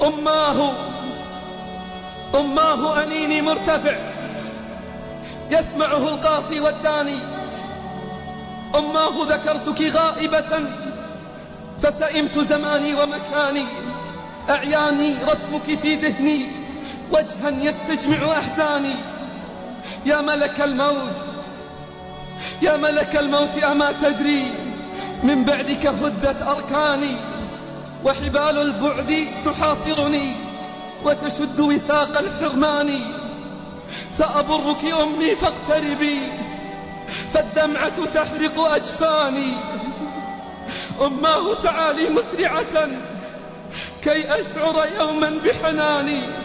أماه أنيني مرتفع يسمعه القاصي والداني. أماه ذكرتك غائبة فسئمت زماني ومكاني. أعياني رسمك في ذهني وجها يستجمع أحزاني. يا ملك الموت يا ملك الموت أما تدري من بعدك هدت أركاني. وحبال البعد تحاصرني وتشد وثاق الحرمان. سأبرك أمي فاقتربي فالدمعة تحرق أجفاني. أماه تعالي مسرعة كي أشعر يوما بحناني.